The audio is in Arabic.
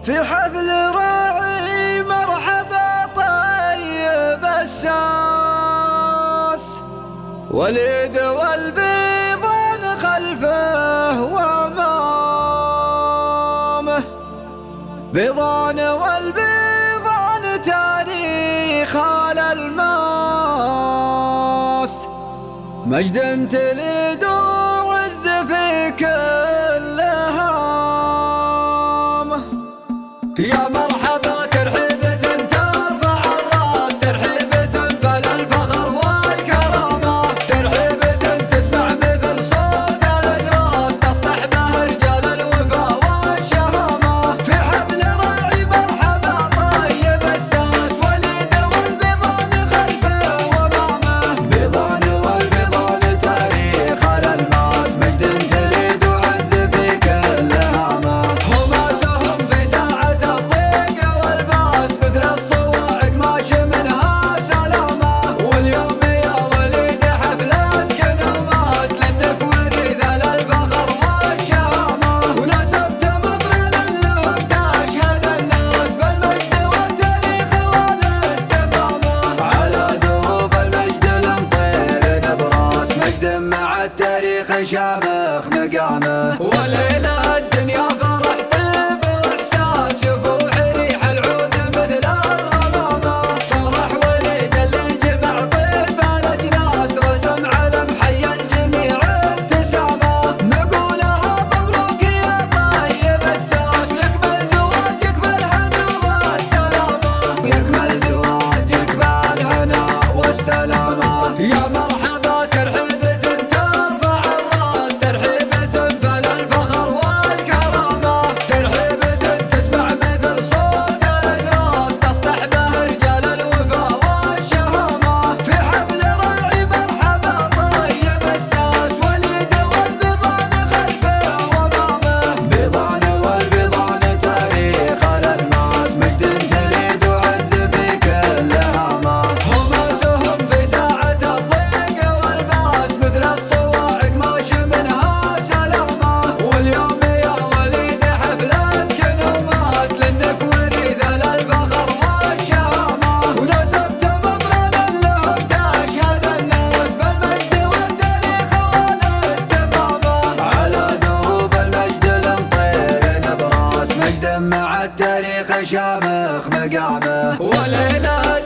في حفل راعي مرحبا طيب الساس، وليد والبيضان خلفه وامامه، بيضان والبيضان تاريخ على الماس، مجد تلد وعز في كل هامه. يا مرحبا ترحيبة ترفع الراس، ترحيبة فلا الفخر والكرامة، ترحيبة تسمع مثل صوت الأجراس، تصلح به رجال الوفا والشهامة. في حفل راعي مرحبا طيب الساس، وليد والبيضان خلفه وامامه، بيضان والبيضان تاريخ على الماس، مجد تلد وعز في كل هامة. هماتهم في ساعة الضيق والباس، مثل الصواعق ماشي منها سلامة. واليوم يا وليد حفلتك نماس، لانك وريث للفخر والشهامة، ونسبت مطرنا لهم تشهد الناس بالمجد والتاريخ والاستقامة. على دروب المجد المطير براس، مجد مع التاريخ شامخ مقامه. وليلة الدنيا فرح طيب واحساس، يفوح ريح العود مثل الغمامة. فرح وليد اللي جمع طيب الاجناس، رسم علم حي الجميع ابتسامة. نقولها مبروك يا طيب الساس، ويكمل زواجك بالهنا والسلامة، يكمل زواجك بالهنا والسلامة. يا مرحبا ترحيبة ترفع الراس، ترحيبة فلا الفخر والكرامة، ترحيبة تسمع مثل صوت الأجراس، تصلح به رجال الوفا والشهامة. في حفل راعي مرحبا طيب الساس، وليد والبيضان خلفه وامامه، بيضان والبيضان تاريخ على الماس، مجد تلد وعز في كل هامة. هماتهم في ساعة الضيق والباس، مثل الصواعق ماشي منها سلامة. واليوم يا وليد حفلتك نماس، لانك وريث للفخر والشهامة، ونسبت مطرنا لهم تشهد الناس بالمجد والتاريخ والاستقامة. على دروب المجد المطير براس، مجد مع التاريخ شامخ مقامه. وليلة